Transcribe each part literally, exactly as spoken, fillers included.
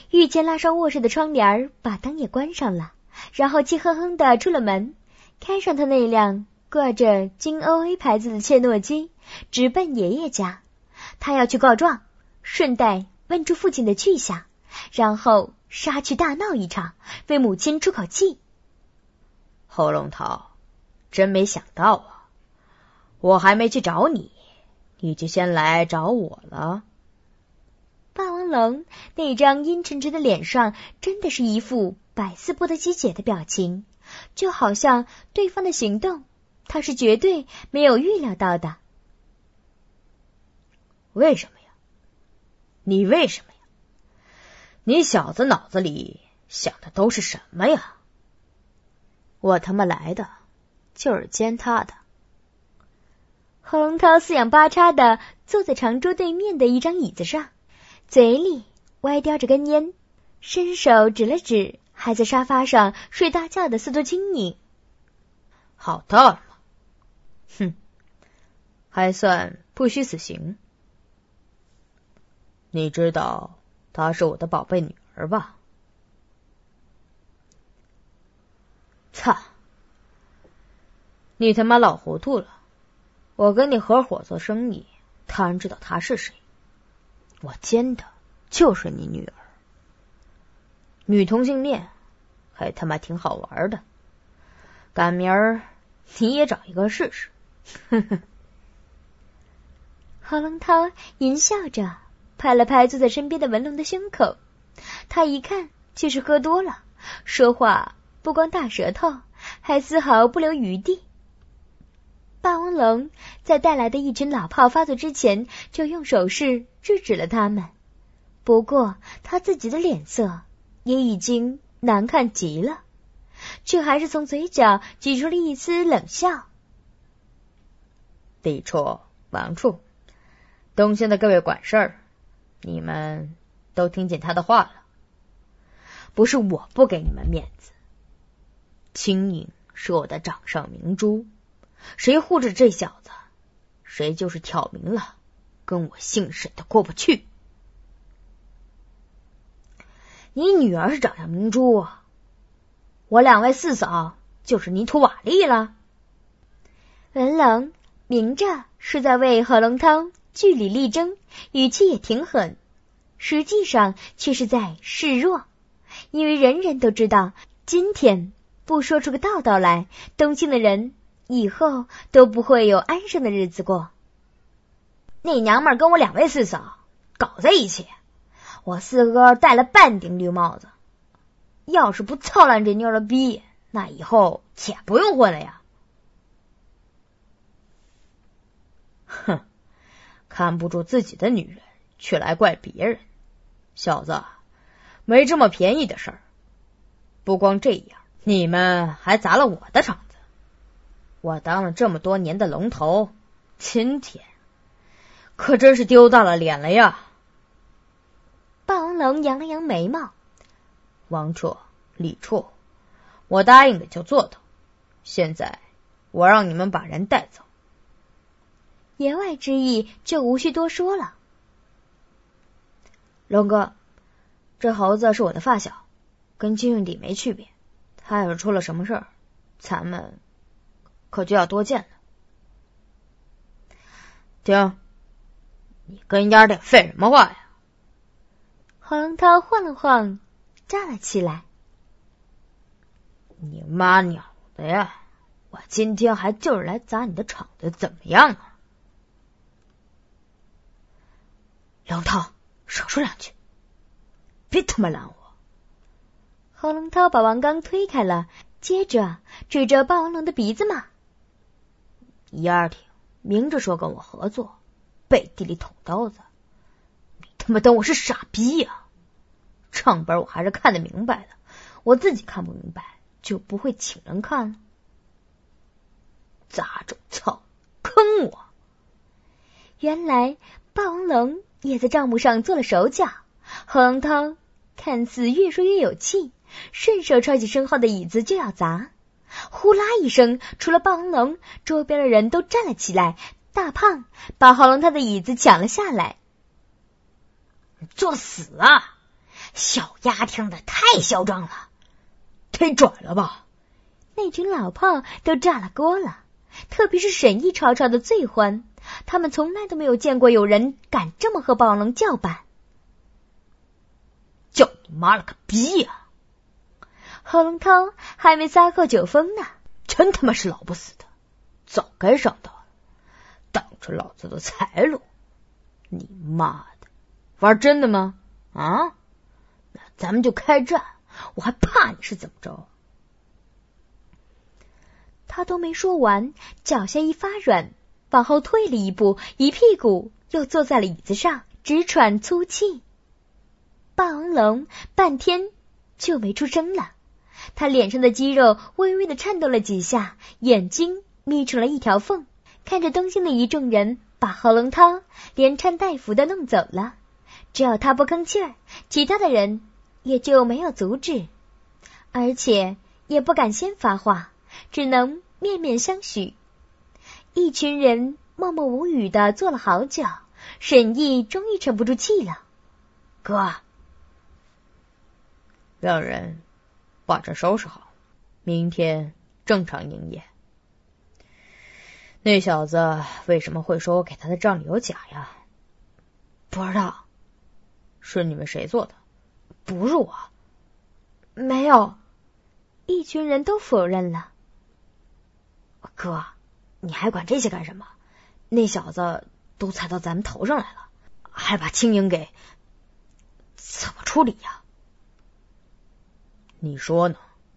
御前拉上卧室的窗帘，把灯也关上了，然后气哼哼地出了门，开上他那辆挂着金 O A 牌子的切诺基，直奔爷爷家。他要去告状，顺带问出父亲的去向，然后杀去大闹一场，为母亲出口气。 侯龙涛，真没想到啊，我还没去找你，你就先来找我了。 霸王龙那张阴沉沉的脸上真的是一副百思不得其解的表情，就好像对方的行动他是绝对没有预料到的。 为什么呀？你为什么呀？你小子脑子里想的都是什么呀？我他妈来的就是奸他的。 侯龙涛四仰八叉的坐在长桌对面的一张椅子上，嘴里歪叼着根烟，伸手指了指还在沙发上睡大觉的司徒青宁。 好大了嘛，哼，还算不虚此行。你知道她是我的宝贝女儿吧？操！你他妈老糊涂了！我跟你合伙做生意，当然知道她是谁。我奸的就是你女儿。女同性恋还他妈挺好玩的，赶明儿你也找一个试试。呵呵。 侯龙涛淫笑着拍了拍坐在身边的文龙的胸口，他一看就是喝多了，说话不光大舌头，还丝毫不留余地。霸王龙在带来的一群老炮发作之前，就用手势制止了他们，不过他自己的脸色也已经难看极了，却还是从嘴角挤出了一丝冷笑。 李处、王处，东县的各位管事儿，你们都听见他的话了。不是我不给你们面子，青颖是我的掌上明珠，谁护着这小子，谁就是挑明了跟我姓沈的过不去。你女儿是掌上明珠啊，我两位四嫂就是泥土瓦砾了。 文龙明着是在为何龙涛据理力争，语气也挺狠，实际上却是在示弱，因为人人都知道，今天不说出个道道来，东京的人以后都不会有安生的日子过。 那娘们儿跟我两位四嫂搞在一起，我四哥戴了半顶绿帽子，要是不操烂这妞的逼，那以后且不用混了呀。哼，看不住自己的女人，却来怪别人，小子，没这么便宜的事儿。不光这样，你们还砸了我的场子。我当了这么多年的龙头，今天可真是丢大了脸了呀。 霸王龙扬了扬眉毛， 王处、李处，我答应的就做到，现在我让你们把人带走。 言外之意就无需多说了。 龙哥，这猴子是我的发小，跟金运底没区别，他要是出了什么事儿，咱们可就要多见了。停，你跟丫的废什么话呀？ 何龙涛晃了晃，站了起来。 你妈鸟的呀！我今天还就是来砸你的场子，怎么样啊？龙涛，少说两句，别他妈拦我！ 何龙涛把王刚推开了，接着指着霸王龙的鼻子骂： 丫挺明着说跟我合作，背地里捅刀子，你他妈当我是傻逼呀、啊？账本我还是看得明白的，我自己看不明白就不会请人看了。杂种操，坑我！ 原来霸王龙也在账目上做了手脚。何龙涛看似越说越有气，顺手抄起身后的椅子就要砸，呼啦一声，除了霸王龙，周边的人都站了起来，大胖把何龙涛的椅子抢了下来。 作死啊！小丫听的太嚣张了，忒拽了吧！ 那群老炮都炸了锅了，特别是沈毅吵吵的最欢，他们从来都没有见过有人敢这么和霸王龙叫板。 叫你妈了个逼呀、啊！ 何龙涛还没撒够酒疯呢， 真他妈是老不死的，早该上当了，挡着老子的财路！你妈的，玩真的吗？啊？那咱们就开战，我还怕你是怎么着？ 他都没说完，脚下一发软，往后退了一步，一屁股又坐在了椅子上，直喘粗气。霸王龙半天就没出声了，他脸上的肌肉微微的颤抖了几下，眼睛眯成了一条缝，看着东京的一众人把何龙涛连搀带扶的弄走了，只要他不吭气儿，其他的人也就没有阻止，而且也不敢先发话，只能面面相许。一群人默默无语的坐了好久，沈毅终于沉不住气了。 哥，让人把这收拾好，明天正常营业。那小子为什么会说我给他的账里有假呀？ 不知道。 是你们谁做的？ 不是我。没有。一群人都否认了。 哥，你还管这些干什么？那小子都踩到咱们头上来了，还把青营给……怎么处理呀？你说呢？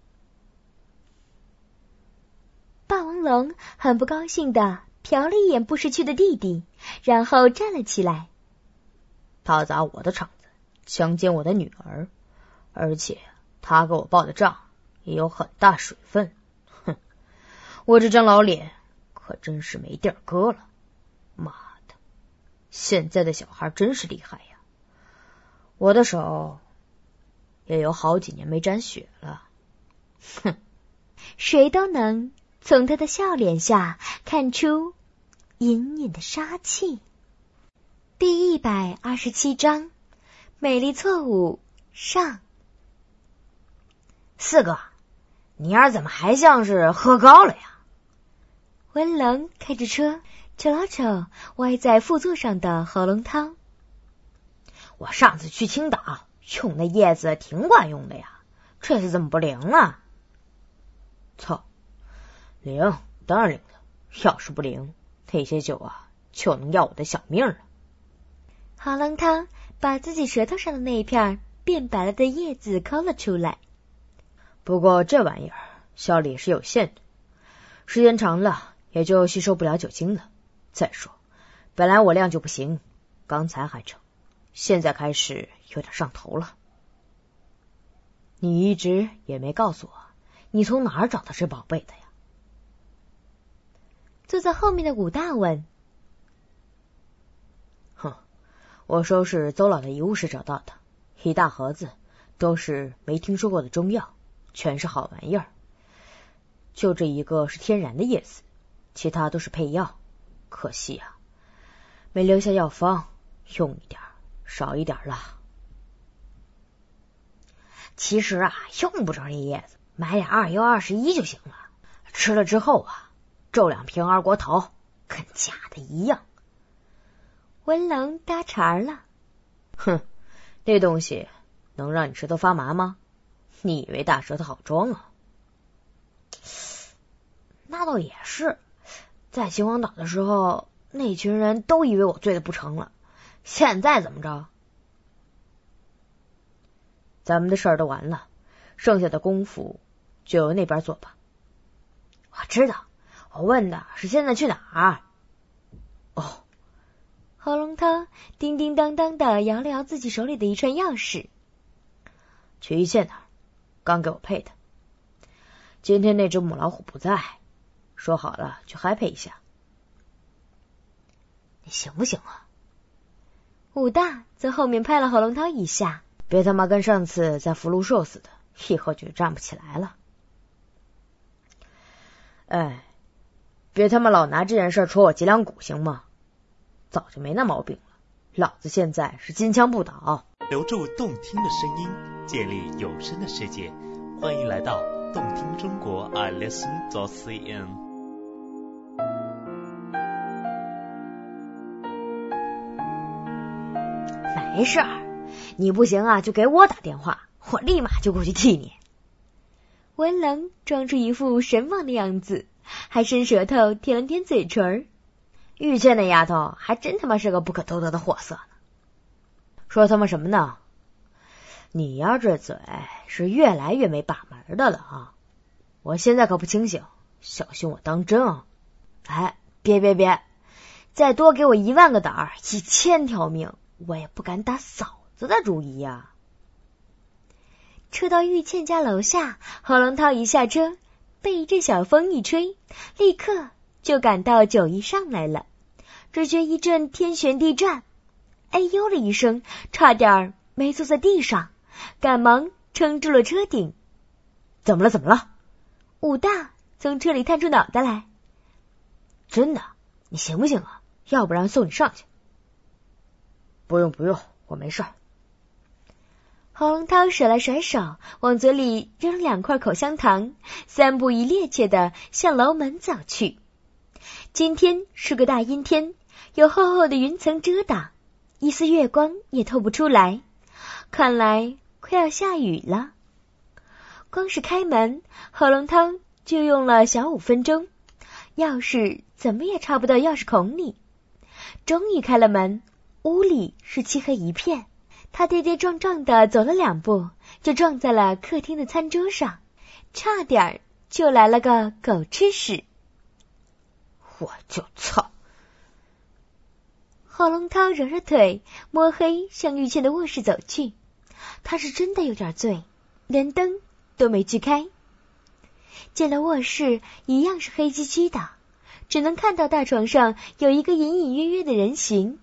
霸王龙很不高兴的瞟了一眼不识趣的弟弟，然后站了起来。 他砸我的场子，强奸我的女儿，而且他给我报的账也有很大水分。哼，我这张老脸可真是没地儿搁了。妈的，现在的小孩真是厉害呀！我的手也有好几年没沾血了。哼， 谁都能从他的笑脸下看出隐隐的杀气。第一百二十七章，美丽错误上。 四哥，你儿怎么还像是喝高了呀？ 文龙开着车，瞅了瞅歪在副座上的何龙涛。 我上次去青岛用那叶子挺管用的呀，这次怎么不灵了？操，灵当然灵了，要是不灵，那些酒啊就能要我的小命了。 何龙涛把自己舌头上的那一片变白了的叶子抠了出来。 不过这玩意儿效力是有限的，时间长了也就吸收不了酒精了。再说，本来我量就不行，刚才还成，现在开始有点上头了。你一直也没告诉我，你从哪儿找到这宝贝的呀？ 坐在后面的武大问。 哼，我收拾邹老的遗物时找到的，一大盒子，都是没听说过的中药，全是好玩意儿。就这一个是天然的叶子，其他都是配药，可惜啊，没留下药方，用一点少一点了。其实啊，用不着这叶子，买点二幺二十一就行了。吃了之后啊，皱两瓶二锅头，跟假的一样。 文龙搭茬了。 哼，那东西能让你舌头发麻吗？你以为大舌头好装啊？那倒也是，在秦皇岛的时候，那群人都以为我醉得不成了，现在怎么着？咱们的事儿都完了，剩下的功夫就由那边做吧。我知道，我问的是现在去哪儿。哦， 何龙涛叮叮当当的摇了摇自己手里的一串钥匙。 去一线那儿，刚给我配的。今天那只母老虎不在，说好了去 happy 一下。你行不行啊？ 武大在后面拍了何龙涛一下。 别他妈跟上次在福禄寿似的，一喝酒站不起来了。哎，别他妈老拿这件事戳我脊梁骨行吗？早就没那毛病了，老子现在是金枪不倒。 留住动听的声音， 建立有声的世界。欢迎来到动听中国 i listen dot c n。 没事儿，你不行啊就给我打电话，我立马就过去替你。 文龙装出一副神往的样子，还伸舌头舔了舔嘴唇。 玉倩那丫头还真他妈是个不可多得的货色呢。说他妈什么呢？你呀这嘴是越来越没把门的了啊！我现在可不清醒，小心我当真啊！哎，别别别，再多给我一万个胆儿，一千条命，我也不敢打嫂子的主意呀。 车到玉倩家楼下，何龙涛一下车，被一阵小风一吹，立刻就感到酒意上来了，只觉一阵天旋地转，哎呦了一声，差点没坐在地上，赶忙撑住了车顶。 怎么了怎么了？ 武大从车里探出脑袋来。 真的？你行不行啊？要不然送你上去。不用不用，我没事儿。 何龙涛甩来甩手，往嘴里扔两块口香糖，三步一趔趄的向楼门走去。今天是个大阴天，有厚厚的云层遮挡，一丝月光也透不出来，看来快要下雨了。光是开门，何龙涛就用了小五分钟，钥匙怎么也插不到钥匙孔里。终于开了门，屋里是漆黑一片，他跌跌撞撞的走了两步，就撞在了客厅的餐桌上，差点就来了个狗吃屎。 我就操！ 何龙涛揉揉腿，摸黑向玉倩的卧室走去。他是真的有点醉，连灯都没去开。进了卧室，一样是黑漆漆的，只能看到大床上有一个隐隐约约的人形。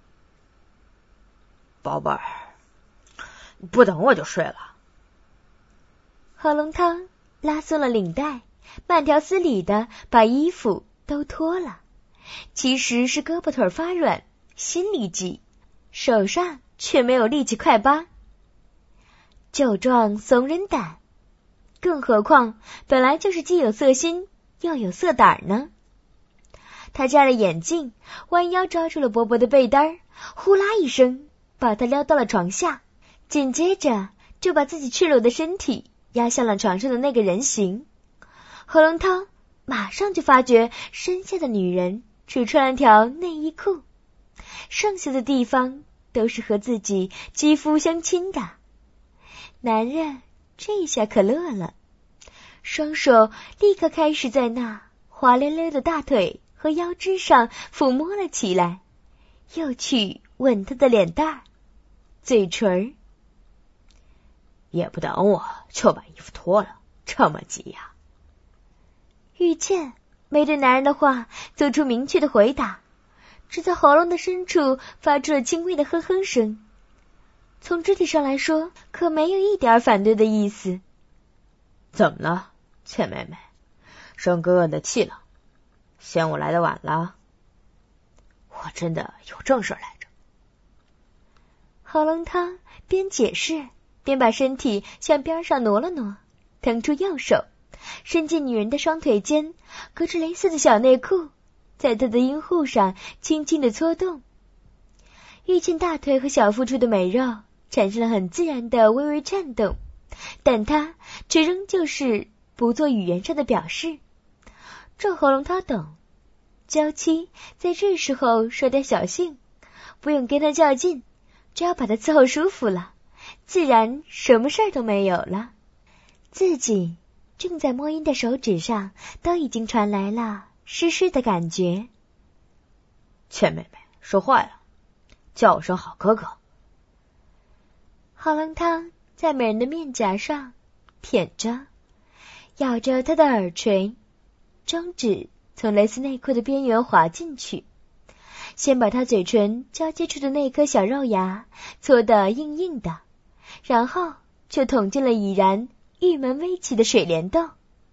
宝贝儿，不等我就睡了。 何龙涛拉松了领带，慢条斯理的把衣服都脱了，其实是胳膊腿发软，心里急，手上却没有力气快扒。酒壮怂人胆，更何况本来就是既有色心又有色胆呢。他摘了眼镜，弯腰抓住了薄薄的被单，呼啦一声把他撩到了床下，紧接着就把自己赤裸的身体压向了床上的那个人形。何龙涛马上就发觉身下的女人只穿了条内衣裤，剩下的地方都是和自己肌肤相亲的。男人这下可乐了，双手立刻开始在那滑溜溜的大腿和腰肢上抚摸了起来，又去吻她的脸蛋儿、嘴唇。 也不等我就把衣服脱了，这么急呀？ 玉倩没对男人的话做出明确的回答，只在喉咙的深处发出了轻微的哼哼声。从肢体上来说，可没有一点反对的意思。 怎么了，倩妹妹？生哥哥的气了？嫌我来的晚了？我真的有正事来着。 何龙涛边解释边把身体向边上挪了挪，腾出右手，伸进女人的双腿间，隔着蕾丝的小内裤，在她的阴户上轻轻的搓动。玉倩大腿和小腹处的美肉产生了很自然的微微颤动，但她却仍旧是不做语言上的表示。这何龙涛懂，娇妻在这时候耍点小性，不用跟他较劲，只要把他伺候舒服了，自然什么事儿都没有了。自己正在摸阴的手指上都已经传来了湿湿的感觉。 倩妹妹说坏了，叫我声好哥哥。 何龙涛在美人的面颊上舔着，咬着她的耳垂，中指从蕾丝内裤的边缘滑进去，先把她嘴唇交接处的那颗小肉芽搓得硬硬的，然后就捅进了已然玉门微起的水帘洞。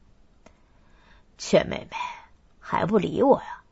倩妹妹还不理我呀？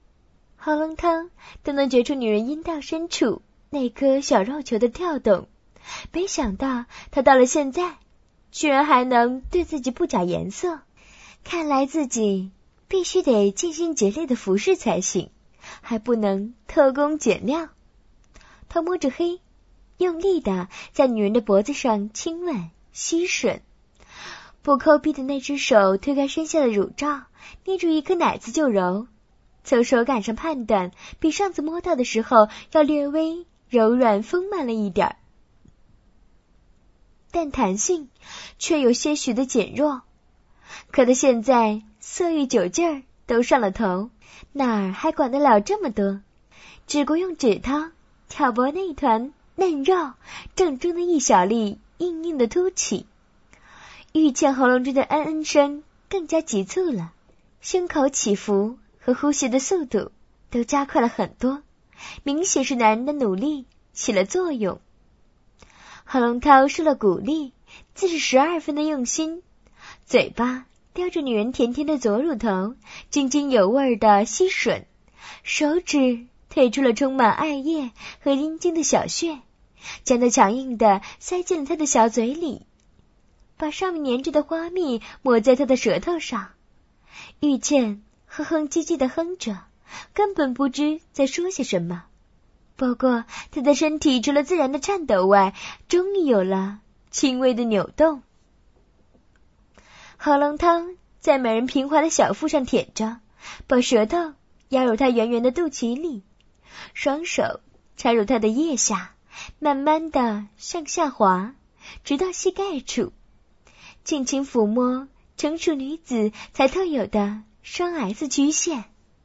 何龙涛都能觉出女人阴道深处那颗小肉球的跳动， 没想到他到了现在，居然还能对自己不假颜色。看来自己必须得尽心竭力的服侍才行，还不能偷工减料。他摸着黑，用力的在女人的脖子上亲吻吸吮，不抠鼻的那只手推开身下的乳罩，捏住一颗奶子就揉，从手感上判断比上次摸到的时候要略微柔软丰满了一点儿，但弹性却有些许的减弱。可他现在色欲酒劲儿都上了头，哪儿还管得了这么多，只顾用指头挑拨那团嫩肉，正中的一小粒硬硬的凸起。玉倩喉咙中的嗯嗯声更加急促了，胸口起伏和呼吸的速度都加快了很多，明显是男人的努力起了作用。何龙涛受了鼓励，自是十二分的用心，嘴巴叼着女人甜甜的左乳头，津津有味的吸吮，手指推出了充满艾叶和阴茎的小穴，将它强硬的塞进了他的小嘴里，把上面粘着的花蜜抹在他的舌头上。玉倩哼哼唧唧的哼着，根本不知在说些什么。不过他的身体除了自然的颤抖外，终于有了轻微的扭动。何龙汤在美人平滑的小腹上舔着，把舌头压入她圆圆的肚脐里，双手插入她的腋下，慢慢的向下滑，直到膝盖处，尽情抚摸成熟女子才特有的双 S 曲线。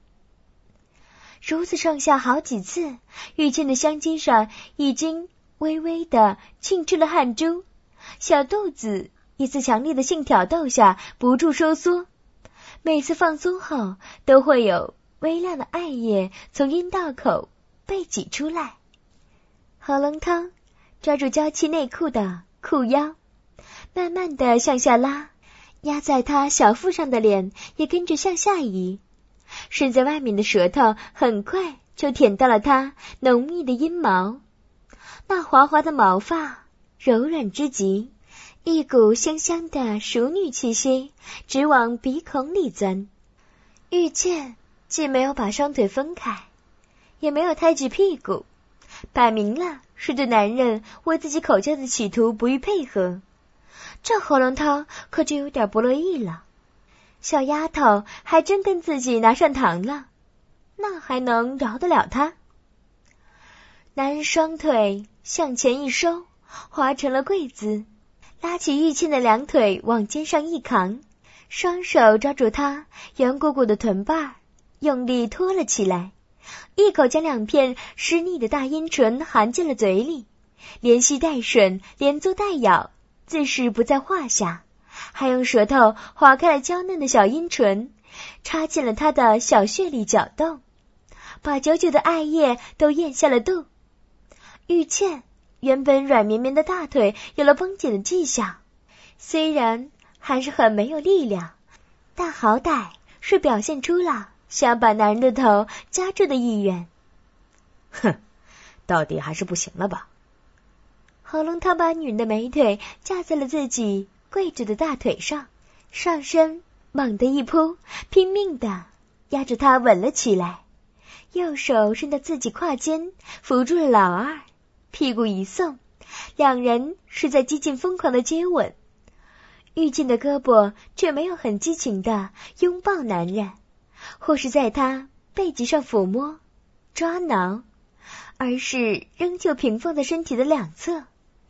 如此上下好几次，玉倩的香肌上已经微微的沁出了汗珠，小肚子一次强烈的性挑逗下不住收缩，每次放松后都会有微亮的艾叶从阴道口被挤出来。何龙汤抓住娇气内裤的裤腰，慢慢的向下拉，压在她小腹上的脸也跟着向下移，伸在外面的舌头很快就舔到了她浓密的阴毛，那滑滑的毛发柔软之极，一股香香的熟女气息直往鼻孔里钻。玉倩既没有把双腿分开，也没有抬起屁股，摆明了是对男人为自己口交的企图不予配合，这何龙涛可就有点不乐意了。小丫头还真跟自己拿上糖了，那还能饶得了她？男人双腿向前一收，滑成了跪姿，拉起玉倩的两腿往肩上一扛，双手抓住她圆鼓鼓的臀瓣，用力拖了起来，一口将两片湿腻的大阴唇含进了嘴里，连吸带吮，连嘬带咬，自是不在话下，还用舌头划开了娇嫩的小阴唇，插进了她的小穴里搅动，把久久的艾叶都咽下了肚。玉倩原本软绵绵的大腿有了绷紧的迹象，虽然还是很没有力量，但好歹是表现出了想把男人的头夹住的意愿。 哼，到底还是不行了吧？ 何龙他把女人的美腿架在了自己跪着的大腿上，上身猛地一扑，拼命地压着她吻了起来，右手伸到自己胯间扶住了老二，屁股一送，两人是在激进疯狂的接吻。玉静的胳膊却没有很激情地拥抱男人，或是在他背脊上抚摸抓挠，而是仍旧平放在身体的两侧。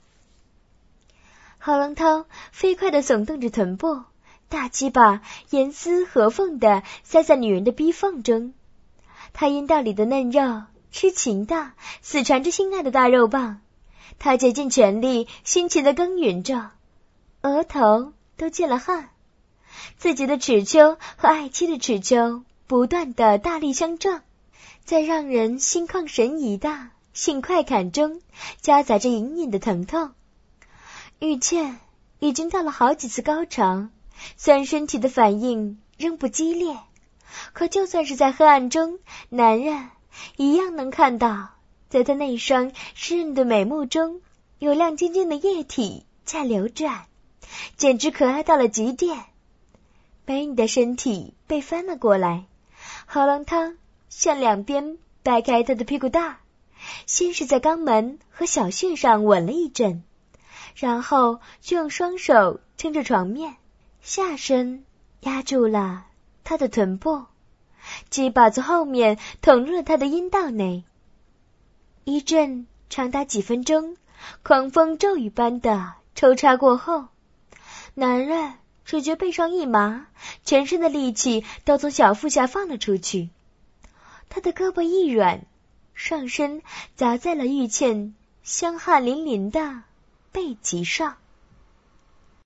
郝龙涛飞快地耸动着臀部，大鸡巴严丝合缝地塞在女人的逼缝中，他阴道里的嫩肉痴情地死缠着心爱的大肉棒，他竭尽全力辛勤地耕耘着，额头都进了汗，自己的齿丘和爱妻的齿丘不断的大力相撞，在让人心旷神怡的性快感中夹杂着隐隐的疼痛。玉倩已经到了好几次高潮，虽然身体的反应仍不激烈，可就算是在黑暗中，男人一样能看到在他那双湿润的美目中有亮晶晶的液体在流转，简直可爱到了极点。美女的身体被翻了过来，喉咙汤向两边掰开她的屁股蛋，先是在肛门和小穴上吻了一阵，然后就用双手撑着床面，下身压住了她的臀部，鸡巴从后面捅入了她的阴道内。一阵长达几分钟狂风骤雨般的抽插过后，男人只觉背上一麻，全身的力气都从小腹下放了出去。他的胳膊一软，上身砸在了玉倩香汗淋淋的背脊上。